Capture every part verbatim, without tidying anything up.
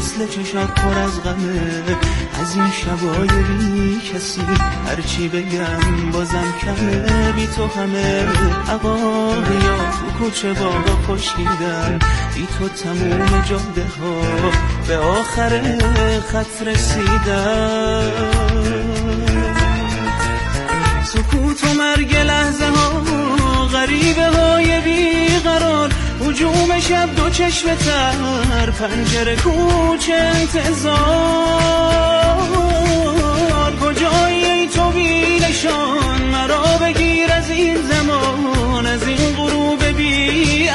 مثل چشات پر از غمه، از این شبای بی کسی هرچی بگم بازم کمه. بی تو همه عقاقیا تو کوچه باغا خشکیدن، بی تو تموم جاده ها به آخر خط رسیدن. سکوت و مرگ لحظه ها غریبه های بیقرار، هجوم شب دو چشم تر پنجره کوچه انتظار. کجایی ای تو بی نشان مرا بگیر از این زمان، از این غروب بی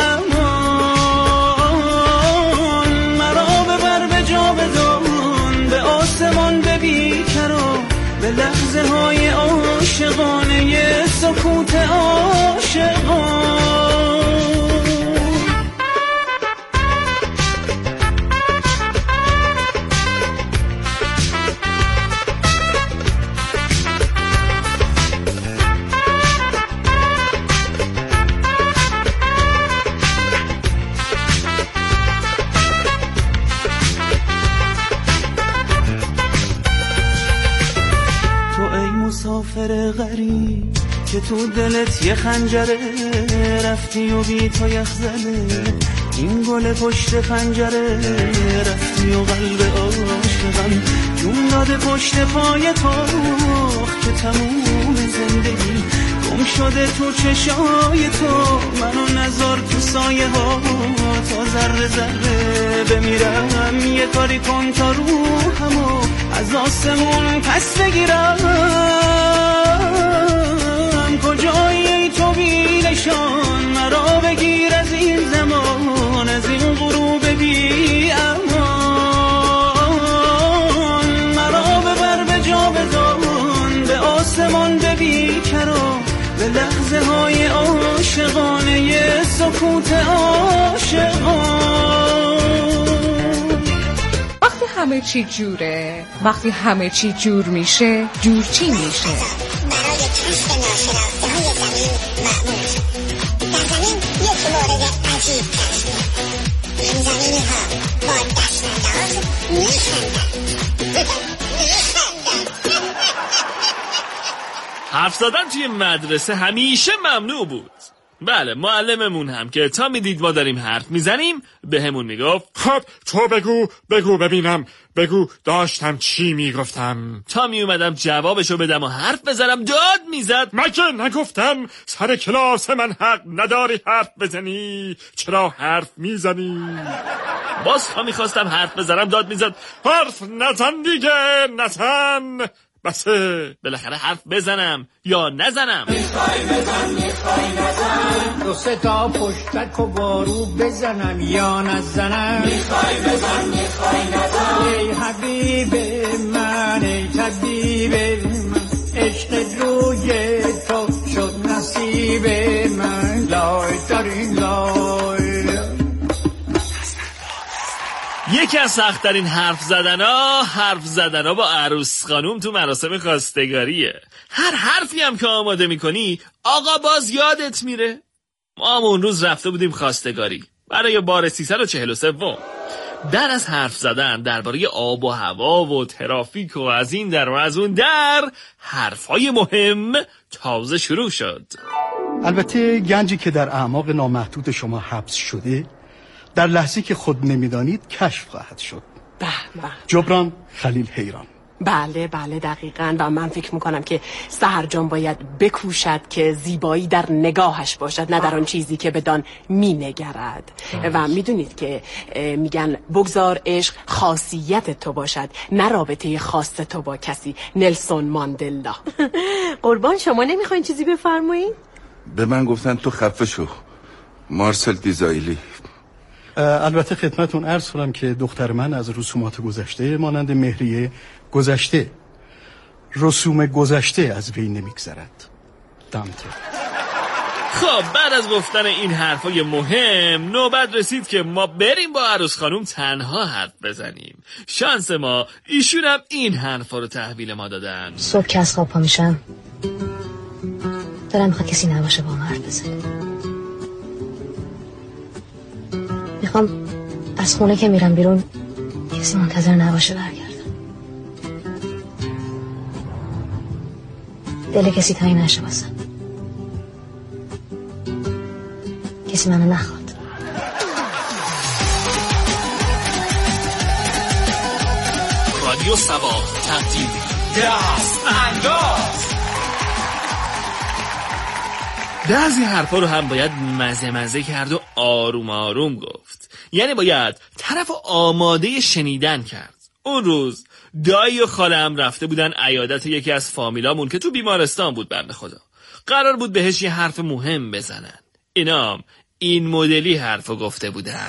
امان. مرا ببر به جا بدان به آسمان به بیکران، به لحظه های عاشقانه سکوت عاشقان. مسافر غریب که تو دلت یه خنجره، رفتی و بی تو یخ زده این گل پشت پنجره. رفتی و قلب عاشقم جون داده پشت پای تو، که تموم زندگی گم شده تو چشای تو. منو نذار تو سایه ها تا ذره ذره بمیرم، یه کاری کن تا روحمو از آسمون پس بگیرم. کجایی ای تو بی نشان مرا بگیر از این زمان، از این غروب بی امان. مرا ببر به جا بدان به آسمان به بیکران، به لحظه های عاشقانه سکوت عاشقان. وقتی همه چی جوره، وقتی همه چی جور میشه، جور چی میشه؟ برای کشف ناشناخته های زمین معمول شد. در زمین یک مورد عجیب کشف شد. این زمینی ها با دست انداز میخندن. حرف زدن توی مدرسه همیشه ممنوع بود. بله، معلممون هم که تا میدید ما داریم حرف میزنیم به همون میگفت خب تو بگو بگو ببینم، بگو داشتم چی میگفتم. تا میومدم جوابشو بدم و حرف بزنم داد میزد مگه نگفتم سر کلاس من حق نداری حرف بزنی؟ چرا حرف میزنی؟ باز تا میخواستم حرف بزنم داد میزد حرف نزن دیگه، نزن. بسه بالاخره حرف بزنم یا نزنم. میخوای بزن میخوای نزن، دو سه تا پشتک و بارو بزنم یا نزنم. میخوای بزن میخوای نزن، ای حبیب من ای طبیب من، عشق روی تو شد نصیب من. لای دارین لای. یکی از سخت‌ترین حرف زدن‌ها حرف زدن‌ها با عروس خانوم تو مراسم خواستگاریه. هر حرفی هم که آماده می‌کنی آقا باز یادت میره. ما هم اون روز رفته بودیم خواستگاری برای بار سیصد و چهل و سه. در از حرف زدن درباره آب و هوا و ترافیک و از این در و از اون در، حرفای مهم تازه شروع شد. البته گنجی که در اعماق نامحدود شما حبس شده در لحظه که خود نمیدانید کشف خواهد شد. به به. جبران خلیل حیران. بله بله دقیقاً. و من فکر میکنم که سحر جان باید بکوشد که زیبایی در نگاهش باشد، نه در آن چیزی که بدان مینگرد. و میدونید که میگن بگذار عشق خاصیت تو باشد، نه رابطه خاص تو با کسی. نلسون ماندلا. قربان شما نمیخواین چیزی بفرمایید؟ به من گفتن تو خفه شو. مارسل دیزایلی. البته خدمتون عرض کنم که دختر من از رسومات گذشته مانند مهریه گذشته، رسوم گذشته از وی نمیگذرد. دانته. خب بعد از گفتن این حرفای مهم نوبت رسید که ما بریم با عروس خانوم تنها حرف بزنیم. شانس ما ایشون هم این حرفا رو تحویل ما دادن. صبح که از خواب پا میشم دلم میخواد کسی نباشه با من حرف بزنه. میخوام از خونه که میرم بیرون کسی منتظر نباشه برگردم. دل کسی تایی نشه واسم. کسی منو نخواد. رادیو سبا تقدیم دست انداز. بعضی حرفا رو هم باید مزه مزه کرد و آروم آروم گفت. یعنی باید طرف آماده شنیدن کرد. اون روز دایی و خاله‌ام رفته بودن عیادت یکی از فامیلامون که تو بیمارستان بود. بنده خدا قرار بود بهش یه حرف مهم بزنن. اینام این مدلی حرفو گفته بودن.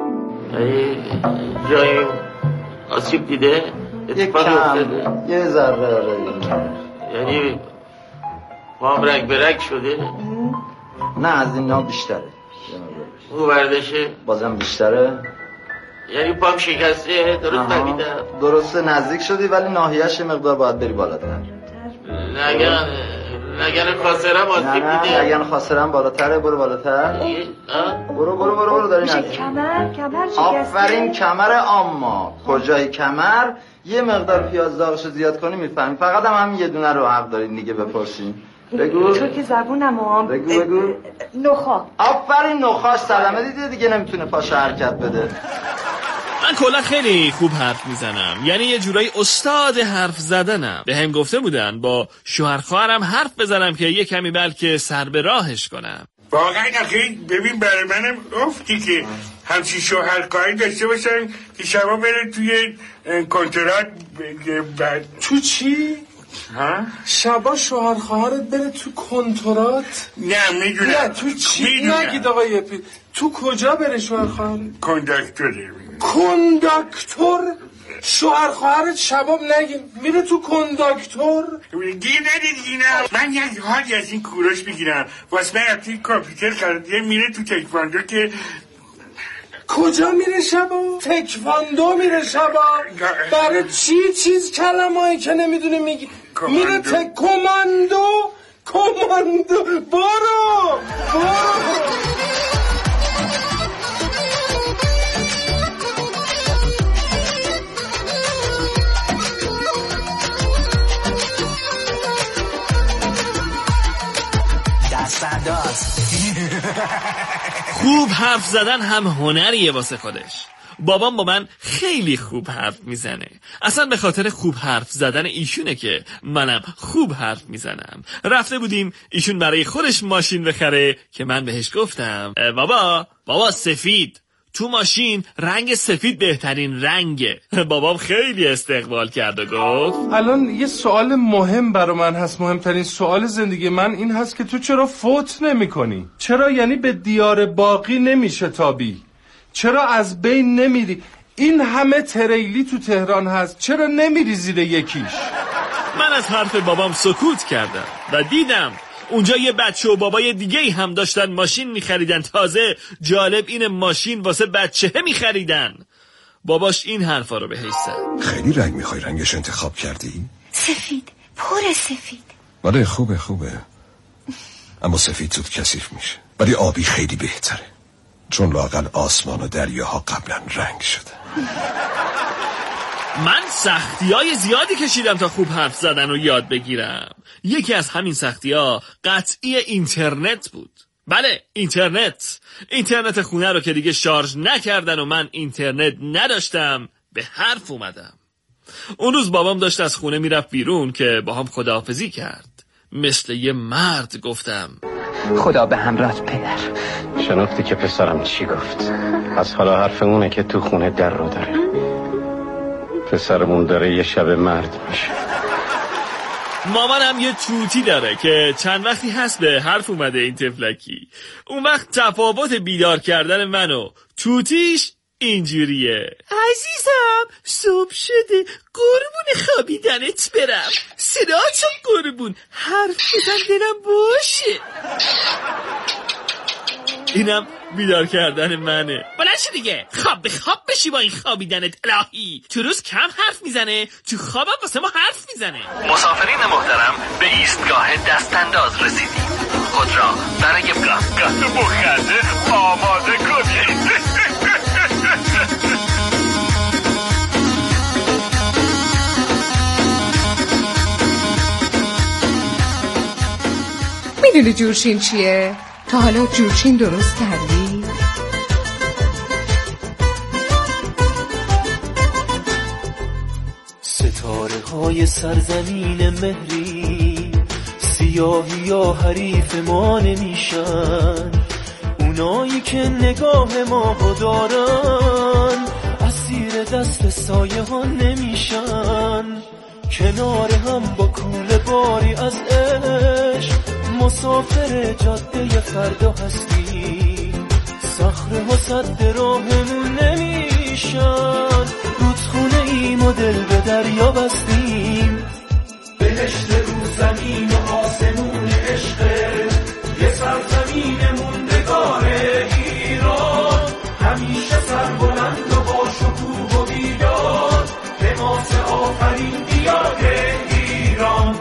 جای آسیب دیده؟ یک کم یه ذره. یعنی پام رگ برگ شده؟ نه از این ها بیشتره. او وردشه؟ بازم بیشتره. یعنی پام شکسته؟ درست فهمیدم؟ درسته نزدیک شدی ولی ناحیه‌اش مقدار باید بری بالاتر. لگن لگن خاصرم آسیب دیده؟ نه لگن خاصرم بالاتره. برو بالاتر. برو برو برو برو داری نزدیک. کمر کمر شکسته. آفرین کمر. اما کجای کمر یه مقدار پیاز داغشو زیاد کنی میفهمی. فقط هم همین یه دونه رو حق دارین دیگه بپرسین. بگو. چون که زبونم هم بگو بگو. نخا. آفرین نخاش صدمه دیده دیگه نمیتونه پاش حرکت بده. من کلا خیلی خوب حرف میزنم. یعنی یه جورایی استاد حرف زدنم. به هم گفته بودن با شوهر خواهرم حرف بزنم که یه کمی بلکه سر به راهش کنم. واقعا آخه ببین برای منم افتی که همچین شوهرکاری داشته باشن که شما بره توی کنترات بعد. تو چی؟ ها؟ شبا شوهر خواهرت بره تو کنترات؟ نه میدونم. نه تو چی؟ نگید آقای پی تو کجا بره شوهر خواهرت؟ کنداکتوره. کنداکتور؟ شوهر خواهرت شباب نگید میره تو کنداکتور؟ دیگه ندید دیگه نه. من یک حالی از این کوروش بگیرم واسه من رفتی کامپیوتر خریده میره تو تکواندو که کجا میره شبا؟ تکواندو میره شبا؟ برای چی چیز کلمه هایی که نمیدونه میگی؟ میره تک کماندو کماندو برو برو. خوب حرف زدن هم هنریه واسه خودش. بابام با من خیلی خوب حرف میزنه. اصلا به خاطر خوب حرف زدن ایشونه که منم خوب حرف میزنم. رفته بودیم ایشون برای خودش ماشین بخره که من بهش گفتم بابا بابا سفید تو ماشین رنگ سفید بهترین رنگه. بابام خیلی استقبال کرد و گفت الان یه سوال مهم برای من هست. مهمترین سوال زندگی من این هست که تو چرا فوت نمی کنی؟ چرا یعنی به دیار باقی نمیشه تابی؟ چرا از بین نمیری؟ این همه تریلی تو تهران هست چرا نمیری زیر یکیش؟ من از حرف بابام سکوت کردم و دیدم اونجا یه بچه و بابای دیگه هم داشتن ماشین میخریدن. تازه جالب این ماشین واسه بچه میخریدن. باباش این حرفا رو بهش زد. خیلی رنگ میخوای رنگش انتخاب کردی؟ سفید پر سفید. ولی خوبه خوبه اما سفید زود کثیف میشه ولی آبی خیلی بهتره چون لااقل آسمان و دریاها قبلا رنگ شده. من سختی های زیادی کشیدم تا خوب حرف زدن رو یاد بگیرم. یکی از همین سختی ها قطعی اینترنت بود. بله اینترنت اینترنت خونه رو که دیگه شارژ نکردن و من اینترنت نداشتم به حرف اومدم. اون روز بابام داشت از خونه میرفت بیرون که با هم خداحافظی کرد. مثل یه مرد گفتم خدا به همراهت پدر. شناختی که پسرم چی گفت؟ از حالا حرف اونه که تو خونه در رو داره. پسرمون داره یه شب مرد میشه. مامانم یه توتی داره که چند وقتی هست به حرف اومده این تفلکی. اون وقت تفاوت بیدار کردن من و توتیش اینجوریه. عزیزم صبح شده قربون خوابیدنت برم. صداتو قربون حرف بزن دلم باشه. اینم بیدار کردن منه. بلند شو دیگه خواب به خواب بشی با این خوابیدنت الهی. تو روز کم حرف میزنه تو خوابم واسه ما حرف میزنه. مسافرین محترم به ایستگاه دستانداز رسیدیم. خود را برای گفتگاه مخدر آماده کنید. میدونی جورچین چیه؟ تا حالا جورچین درست کردی؟ ستاره های سرزمین مهری سیاهی یا حریف ما نمیشن، اونایی که نگاه ما دارن اسیر دست سایه ها نمیشن. کنار هم با کوله باری از عشق مسافر جاده فردا هستیم، صخره ها سد راهمون نمیشن، رودخونه ایم و دل به دریا بستیم. بهشت رو زمین و آسمون عشقه، یه سرزمین موندگار ایران، همیشه سربلند و با شکوه و بیدار، حماس آفرین دیار ایران.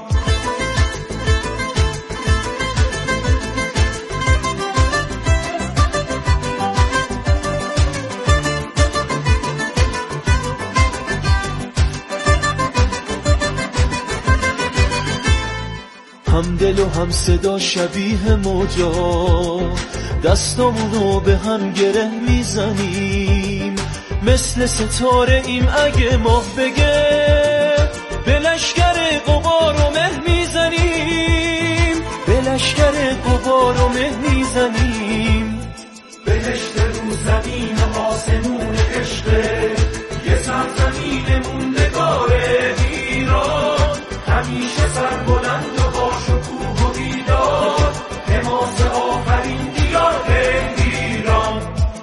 هم دل و هم صدا شبیه موجا، دستامونو به هم گره میزنیم، مثل ستاره ایم اگه ماه بگه، به لشگر غبار و مه میزنیم، به لشگر غبار و مه میزنیم. بهشت رو زمین و آسمون عشقه، یه سرزمین موندگار ایران، همیشه سربلند و با شکوه و بیدار، حماس آفرین دیار ایران.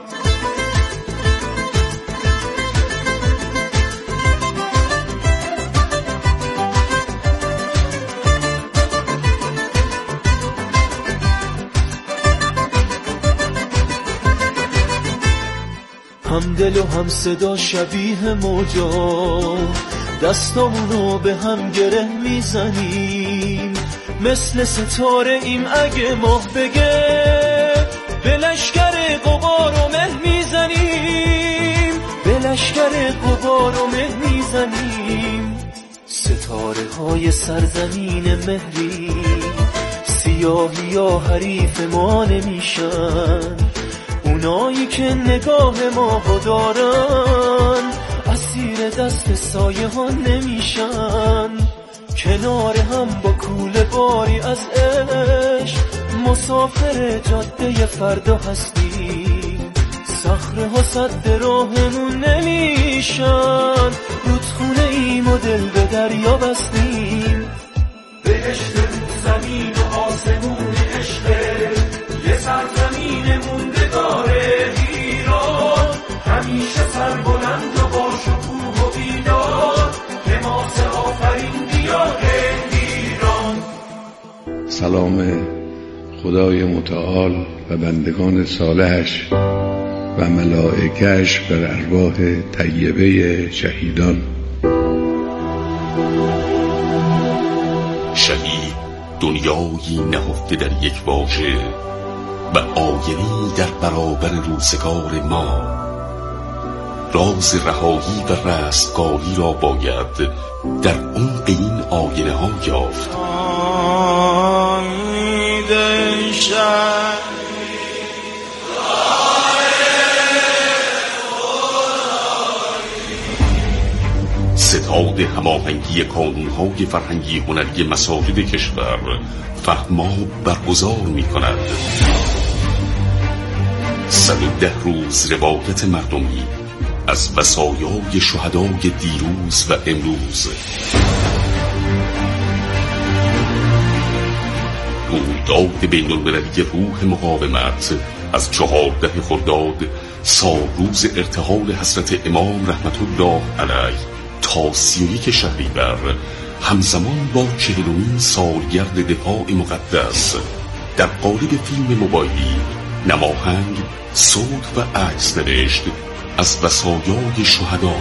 هم دل و هم صدا شبیه موجا، دستامونو به هم گره میزنیم، مثل ستاره ایم اگه ماه بگه، به لشگر غبار و مه میزنیم، به لشگر غبار و مه میزنیم. ستاره های سرزمین مهری سیاهی یا حریف ما نمیشن، اونایی که نگاه ما دارن اسیر دست سایه ها نمیشن. کنار هم با کوله باری از عشق مسافر جاده فردا هستیم، صخره ها سد راهمون نمیشن، رودخونه ایم و دل به دریا بستیم. بهشت رو زمین و آسمون عشقه، یه سرزمین موندگار ایران، همیشه سربلند و با شکوه و بیدار، حماس آفرین دیار ایران. سلام خدای متعال و بندگان صالحش و ملائکه‌اش بر ارواح طیبه شهیدان. شهید دنیایی نهفته در یک واژه و آینه‌ای در برابر روزگار ما، راز رهایی و رستگاری را باید در عمق این آینه ها یافت. ستاد هماهنگی کانون‌های فرهنگی هنری مساجد کشور فهماب برگزار می کند. صد و ده روز روایت مردمی از وصایای شهدای دیروز و امروز، رویداد بین المللی روح مقاومت از چهارده خرداد، سالروز ارتحال حضرت امام رحمت الله علیه تا سی و یک شهریور، همزمان با چهلمین سالگرد دفاع مقدس، در قالب فیلم موبایلی، نماهنگ، صوت و عکس نوشت از وصایای شهدا.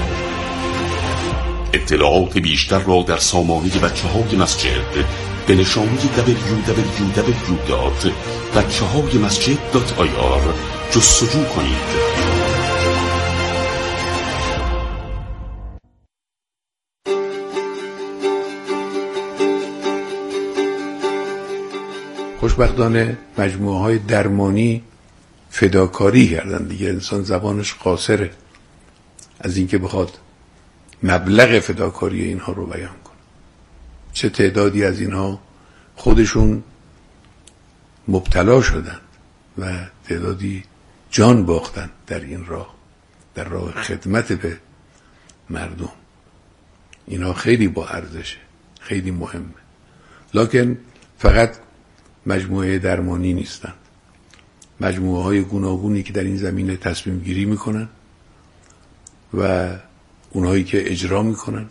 اطلاعات بیشتر را در سامانه بچه های مسجد به نشانی دبلیو دبلیو دبلیو دات بچه های مسجد دات آی آر جستجو کنید. خوشبختانه مجموعه های درمانی فداکاری کردن دیگه. انسان زبانش قاصره از اینکه بخواد مبلغ فداکاری اینها رو بیان کنه. چه تعدادی از اینها خودشون مبتلا شدن و تعدادی جان باختن در این راه، در راه خدمت به مردم. اینا خیلی با ارزشه، خیلی مهمه. لکن فقط مجموعه درمانی نیستن، مجموعه های گوناگونی که در این زمینه تصمیم گیری میکنن و اونهایی که اجرا میکنن،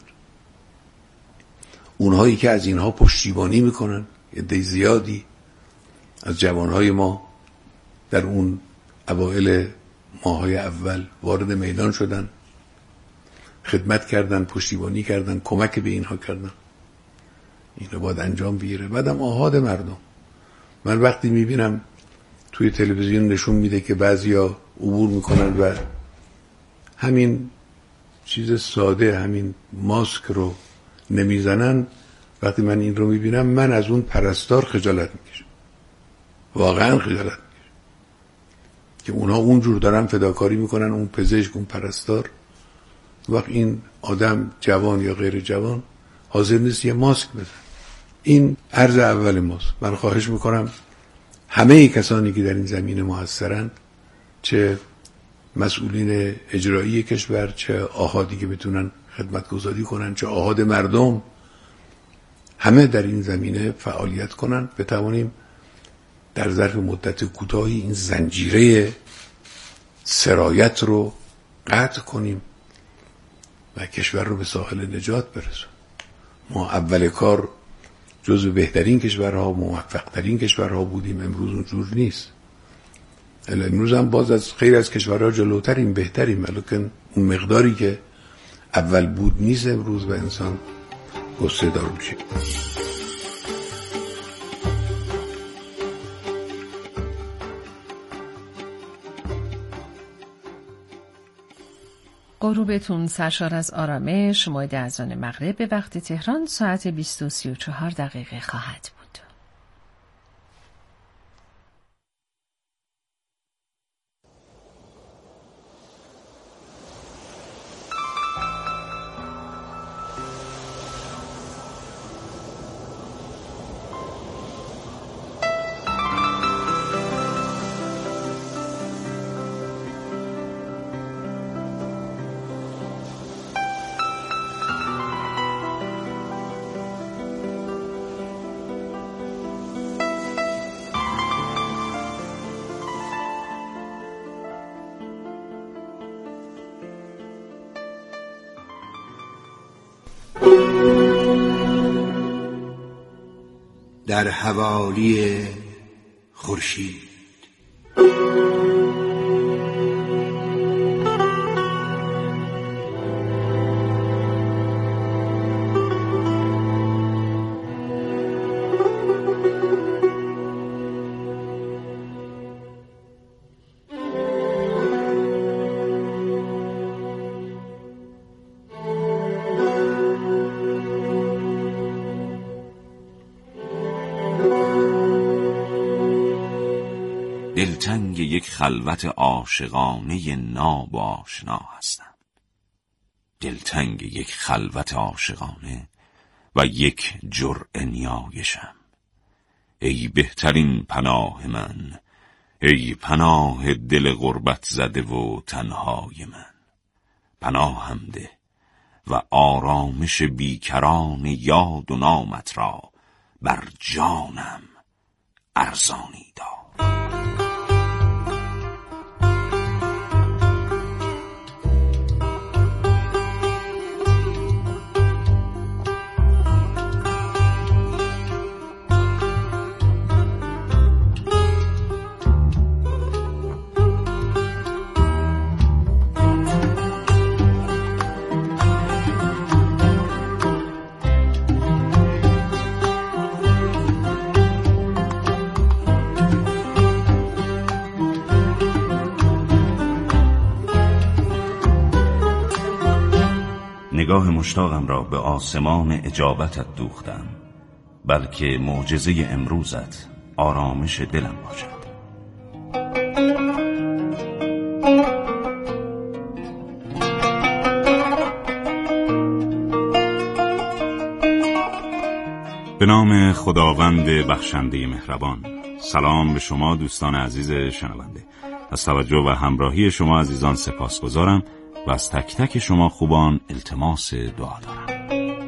اونهایی که از اینها پشتیبانی میکنن. عده زیادی از جوانهای ما در اون اوائل ماهای اول وارد میدان شدن، خدمت کردن، پشتیبانی کردن، کمک به اینها کردن. این رو باید انجام بگیره. بعدم آحاد مردم. من وقتی میبینم توی تلویزیون نشون میده که بعضیا عبور میکنن و همین چیز ساده، همین ماسک رو نمیزنن، وقتی من این رو میبینم من از اون پرستار خجالت میکشم، واقعا خجالت میکشم که اونا اونجور دارن فداکاری میکنن، اون پزشک، اون پرستار، وقت این آدم جوان یا غیر جوان حاضر نیست یه ماسک بزن. این عرض اول ماست. من خواهش میکنم همه کسانی که در این زمینه موثرن، چه مسئولین اجرایی کشور، چه آحادی که بتونن خدمتگزاری کنن، چه آحاد مردم، همه در این زمینه فعالیت کنن، بتوانیم در ظرف مدت کوتاهی این زنجیره سرایت رو قطع کنیم و کشور رو به ساحل نجات برسونیم. ما اول کار جزو بهترین کشورها، موفقترین کشورها بودیم، امروز اونجور نیست. امروز هم باز از خیلی از کشورها جلوتریم، بهتریم، ولیکن اون مقداری که اول بود نیست امروز و انسان غصه دار میشه. غروبتون سرشار از آرامش. مایده اذان مغرب به وقت تهران ساعت بیست و سی و چهار دقیقه خواهد بود. در حوالی خورشید. دلتنگ یک خلوت عاشقانه ناب و آشنا هستم. دلتنگ یک خلوت عاشقانه و یک جرعه نیایشم. ای بهترین پناه من، ای پناه دل غربت زده و تنهای من. پناهم ده و آرامش بیکران یاد و نامت را بر جانم ارزانی دار. نگاه مشتاقم را به آسمان اجابتت دوختم، بلکه معجزه امروزت آرامش دلم باشد. به نام خداوند بخشنده مهربان. سلام به شما دوستان عزیز شنونده. از توجه و همراهی شما عزیزان سپاسگزارم و از تک تک شما خوبان التماس دعا دارم.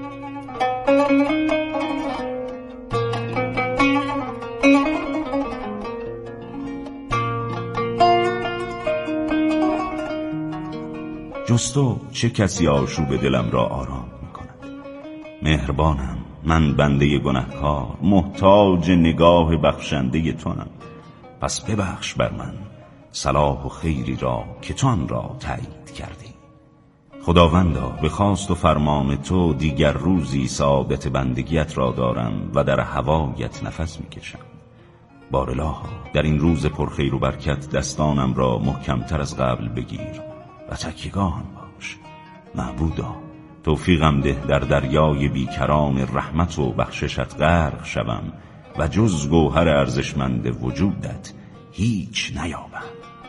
جز تو چه کسی آشوب دلم را آرام می کند؟ مهربانم، من بنده گنهکار، محتاج نگاه بخشنده تونم. پس ببخش بر من صلاح و خیری را که تو آن را تایید کردی. خداوندا، به خواست و فرمان تو دیگر روزی سعادت بندگیت را دارم و در هوایت نفس میکشم. بارالها، در این روز پرخیر و برکت دستانم را محکمتر از قبل بگیر و تکیه‌گاهم باش. معبودا، توفیقم ده در دریای بیکران رحمت و بخششت غرق شوم و جز گوهر ارزشمند وجودت هیچ نیابم.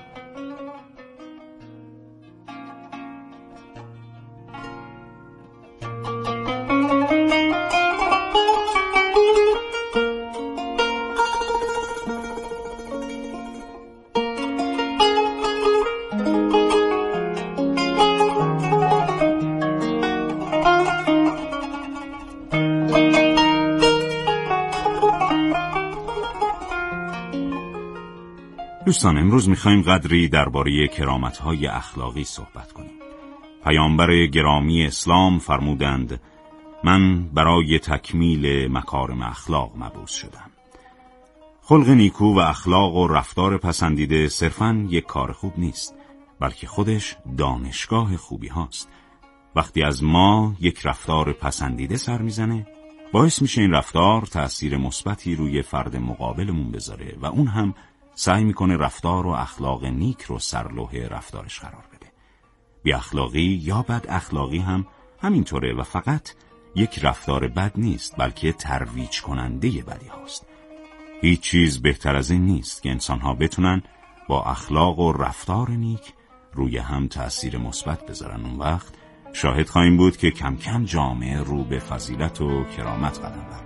دوستان، امروز میخوایم قدری درباره کرامت‌های اخلاقی صحبت کنیم. پیامبر گرامی اسلام فرمودند من برای تکمیل مکارم اخلاق مبعوث شدم. خلق نیکو و اخلاق و رفتار پسندیده صرفاً یک کار خوب نیست، بلکه خودش دانشگاه خوبی هاست. وقتی از ما یک رفتار پسندیده سر میزنه، باعث میشه این رفتار تأثیر مثبتی روی فرد مقابلمون بذاره و اون هم سعی میکنه رفتار و اخلاق نیک رو سرلوحه رفتارش قرار بده. بی اخلاقی یا بد اخلاقی هم همینطوره و فقط یک رفتار بد نیست، بلکه ترویج کننده بدی هاست. هیچ چیز بهتر از این نیست که انسانها بتونن با اخلاق و رفتار نیک روی هم تأثیر مثبت بذارن. اون وقت شاهد خواهیم بود که کم کم جامعه رو به فضیلت و کرامت قدم برمی‌داره.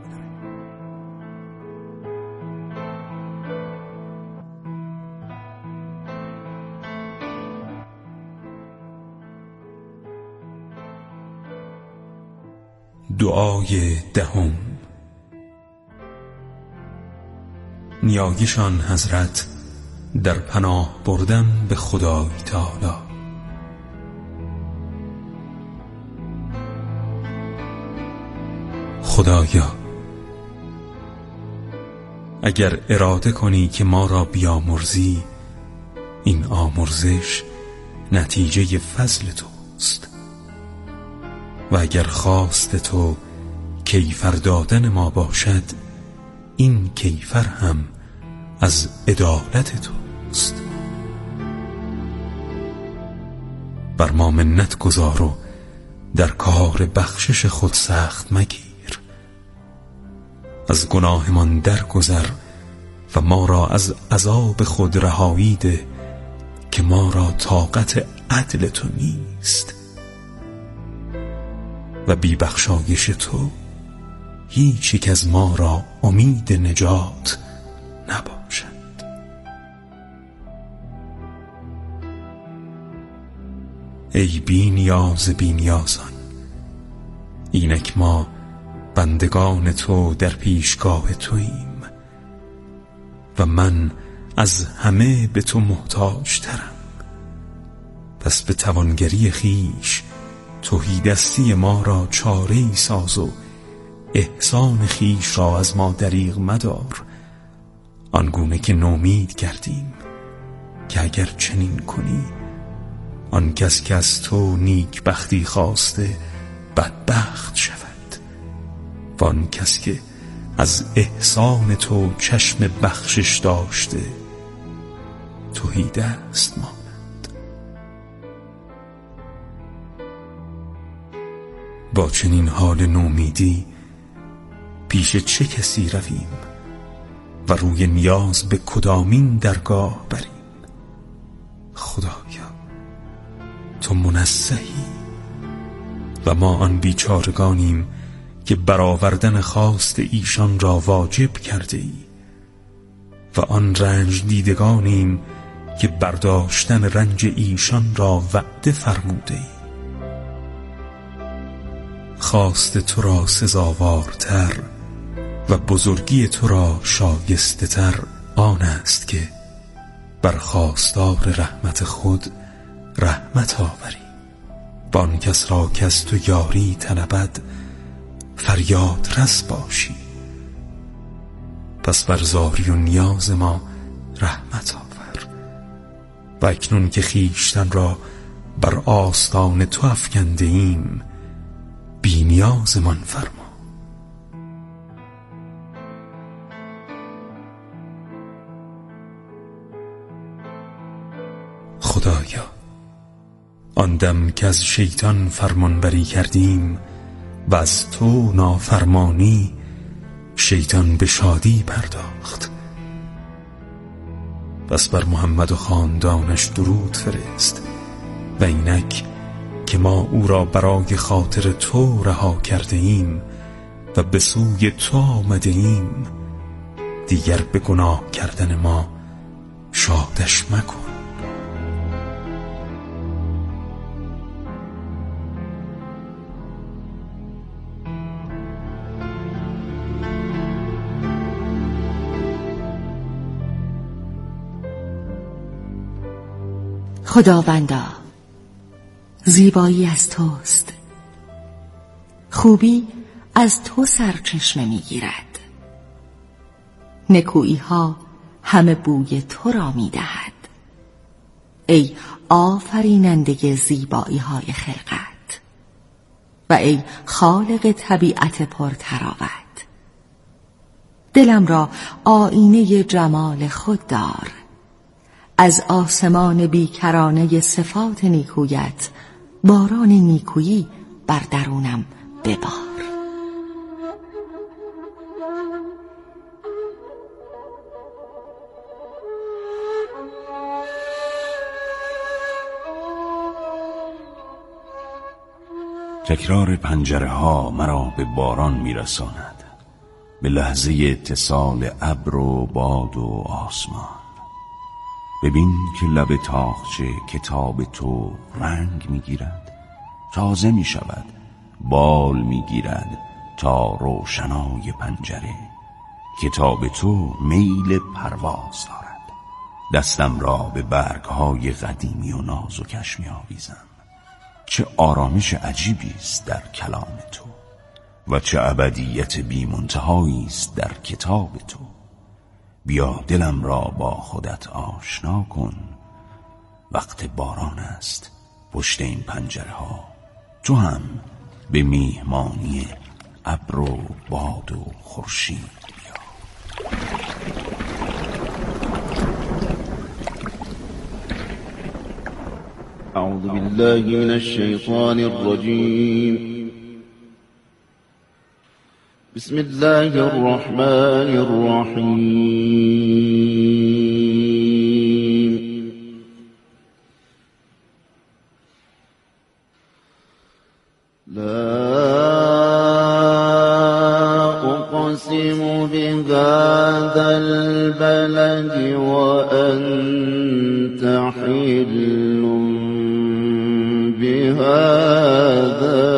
دعای دهم. نیایشان حضرت در پناه بردن به خدای تعالی. خدایا، اگر اراده کنی که ما را بیامرزی، این آمرزش نتیجه فضل توست، و اگر خواست تو کیفر دادن ما باشد، این کیفر هم از عدالت توست. بر ما منت گذار و در کار بخشش خود سخت مگیر. از گناهمان درگذر و ما را از عذاب خود رهایی ده که ما را طاقت عدل تو نیست و بی بخشایش تو هیچ یک از ما را امید نجات نباشد. ای بی نیاز بی نیازان، اینک ما بندگان تو در پیشگاه توییم و من از همه به تو محتاج ترم. پس به توانگری خیش تهیدستی ما را چاره‌ای ساز و احسان خیش را از ما دریغ مدار، آنگونه که نومید کردیم که اگر چنین کنی، آن کس که از تو نیک بختی خواسته بدبخت شود و آن کس که از احسان تو چشم بخشش داشته تهیدست ماند. با چنین حال نومیدی پیش چه کسی رویم و روی نیاز به کدامین درگاه بریم. خدایا تو منزهی و ما آن بیچارگانیم که برآوردن خواست ایشان را واجب کرده ای و آن رنج دیدگانیم که برداشتن رنج ایشان را وعده فرموده ای. خواست تو را سزاوارتر و بزرگی تو را شایسته تر آن است که بر خواستار رحمت خود رحمت آوری و آن کس را که از تو یاری طلبد فریاد رس باشی. پس بر زاری و نیاز ما رحمت آور و اکنون که خیشتن را بر آستان تو افکنده ایم بی نیازمان فرما. خدایا آن دم که از شیطان فرمانبری کردیم و از تو نافرمانی، شیطان به شادی پرداخت. پس بر محمد و خاندانش درود فرست و اینک که ما او را برای خاطر تو رها کرده ایم و به سوی تو آمده ایم، دیگر به گناه کردن ما شادش مکن. خداوندا زیبایی از توست، خوبی از تو سرچشمه میگیرد، نکویی ها همه بوی تو را میدهد. ای آفریننده زیبایی های خلقت و ای خالق طبیعت پرتراوت، دلم را آینه جمال خود دار، از آسمان بیکرانه صفات نیکویت باران نیکویی بر درونم ببار. تکرار پنجره ها مرا به باران میرساند، به لحظه اتصال ابر و باد و آسمان. ببین که لب تاقچه کتاب تو رنگ میگیرد، تازه میشود، بال میگیرد تا روشنای پنجره. کتاب تو میل پرواز دارد، دستم را به برگهای قدیمی و نازکش میآویزم. چه آرامش عجیبی است در کلام تو و چه ابدیت بی منتهایی است در کتاب تو. بیا دلم را با خودت آشنا کن، وقت باران است پشت این پنجره ها. تو هم به میهمانی ابر و باد و خورشید بیا. اعوذ بالله من الشیطان الرجیم. بسم الله الرحمن الرحیم. لا أقسم بهذا البلد وأنت حل بهذا